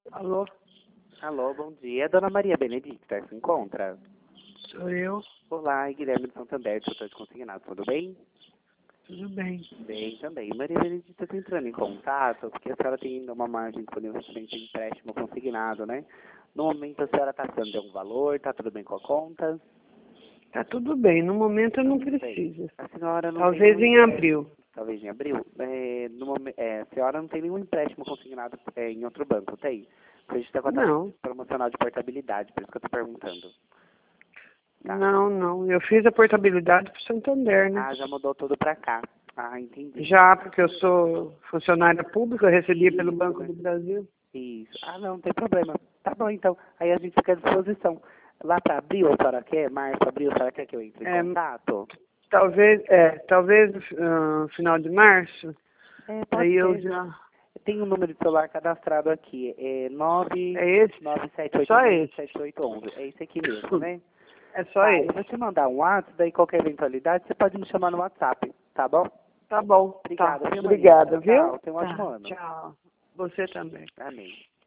Alô, Alô, bom dia. Dona Maria Benedicta, se encontra? sou eu. Olá, Guilherme de Santander, tutor de consignado, tudo bem? Tudo bem? Bem também. Maria Benedicta está entrando em contato, porque a senhora tem ainda uma margem disponível de empréstimo consignado, né? No momento a senhora está precisando de algum valor, está tudo bem com a conta? Tá tudo bem. No momento eu não Bem, preciso. a senhora não Talvez tem em abril. talvez em abril? A senhora não tem nenhum empréstimo consignado em outro banco, tem? Porque a gente está com a taxa Não, promocional de portabilidade, por isso que eu estou perguntando. Tá. não. Eu fiz a portabilidade pro Santander, né? Ah, já mudou tudo pra cá. Ah, entendi. Já, porque eu sou funcionária pública, eu recebi pelo Isso, Banco né? do Brasil. Isso. Ah, não tem problema. Tá bom, então. Aí a gente fica à disposição. Lá pra abril, a senhora quer? Março, abril, a senhora quer que eu entre em É, contato? talvez no final de março. Pode Aí eu ser. já. Tem um número de celular cadastrado aqui. É É esse? Só esse. 99786-7811. É esse aqui mesmo, né? É só Tá, eu esse. vou te mandar um WhatsApp, daí qualquer eventualidade você pode me chamar no WhatsApp, tá bom? Tá bom. Tá. Obrigado, viu, Maria? Obrigada, viu? Tchau, tenha um ótimo Tá. ano. Tchau. Você também. Amém.